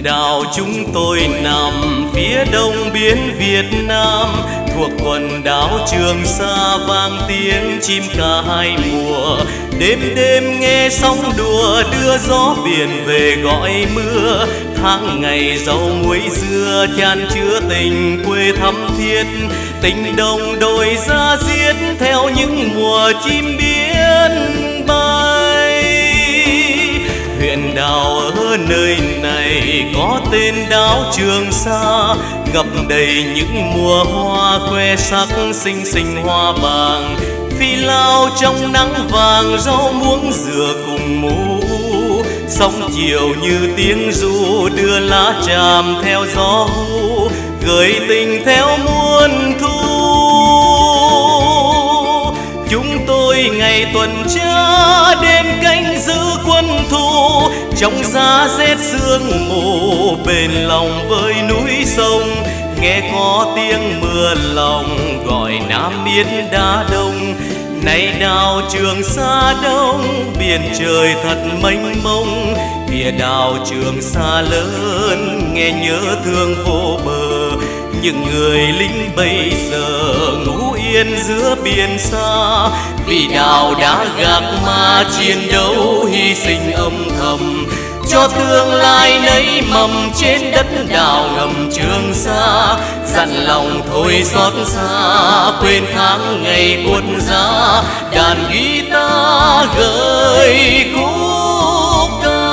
đảo chúng tôi nằm phía đông biển Việt Nam, thuộc quần đảo Trường Sa vang tiếng chim ca hai mùa. Đêm đêm nghe sóng đùa đưa gió biển về gọi mưa. Tháng ngày dầu muối dưa chan chứa tình quê thắm thiết. Tình đồng đội ra giết theo những mùa chim biên bay. Huyện đảo ở nơi này có tên đảo Trường Sa, ngập đầy những mùa hoa khoe sắc xinh xinh hoa vàng. Phi lao trong nắng vàng rau muống dừa cùng mũ. Sóng chiều như tiếng ru đưa lá tràm theo gió hú, gửi tình theo muôn thu. Chúng tôi ngày tuần tra đêm canh giữ quân thù, trong giá rét sương mù bền lòng với núi sông. Nghe có tiếng mưa lòng gọi Nam Biết Đá Đông. Này đảo Trường Sa đông biển trời thật mênh mông. Địa đảo Trường Sa lớn nghe nhớ thương vô bờ. Những người lính bây giờ ngủ yên giữa biển xa, vì đảo đã gác ma chiến đấu hy sinh âm thầm, cho tương lai nảy mầm trên đất đảo ngầm Trường Sa. Dặn lòng thôi xót xa quên tháng ngày buồn giá, đàn guitar gợi khúc ca.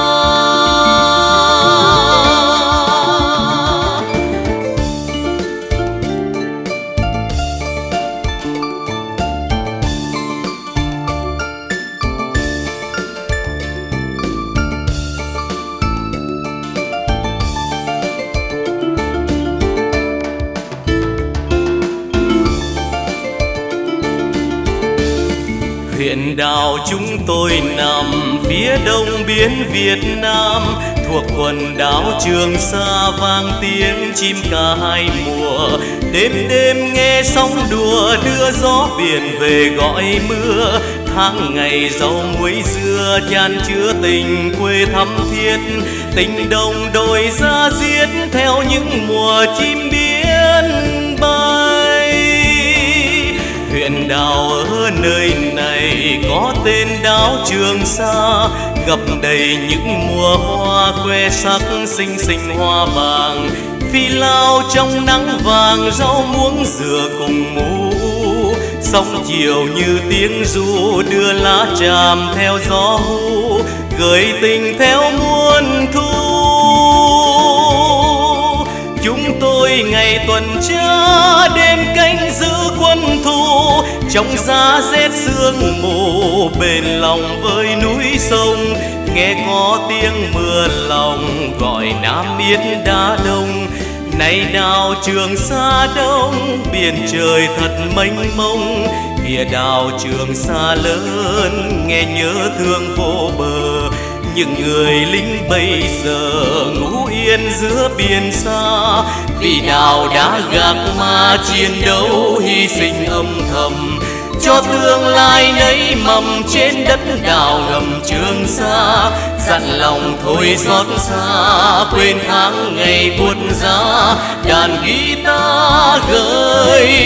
Huyện đảo chúng tôi nằm phía đông biển Việt Nam, thuộc quần đảo Trường Sa vang tiếng chim ca hai mùa. Đêm đêm nghe sóng đùa đưa gió biển về gọi mưa. Tháng ngày dầu muối dưa chan chứa tình quê thắm thiết. Tình đồng đội ra giết theo những mùa chim biên bay. Huyện đảo ở nơi này có tên đảo Trường Sa, ngập đầy những mùa hoa khoe sắc xinh xinh hoa vàng. Phi lao trong nắng vàng rau muống dừa cùng mũ. Sóng chiều như tiếng ru đưa lá tràm theo gió hú, gửi tình theo muôn thu. Chúng tôi ngày tuần tra đêm canh giữ quân thù, trong giá rét sương mù bền lòng với núi sông. Nghe có tiếng mưa lòng gọi Nam Biết Đá Đông. Này đảo Trường Sa đông biển trời thật mênh mông. Địa đảo Trường Sa lớn nghe nhớ thương vô bờ. Những người lính bây giờ ngủ yên giữa biển xa, vì đảo đã gác ma chiến đấu hy sinh âm thầm, cho tương lai nảy mầm trên đất đảo ngầm Trường Sa. Dặn lòng thôi xót xa quên tháng ngày buồn giá, đàn guitar gợi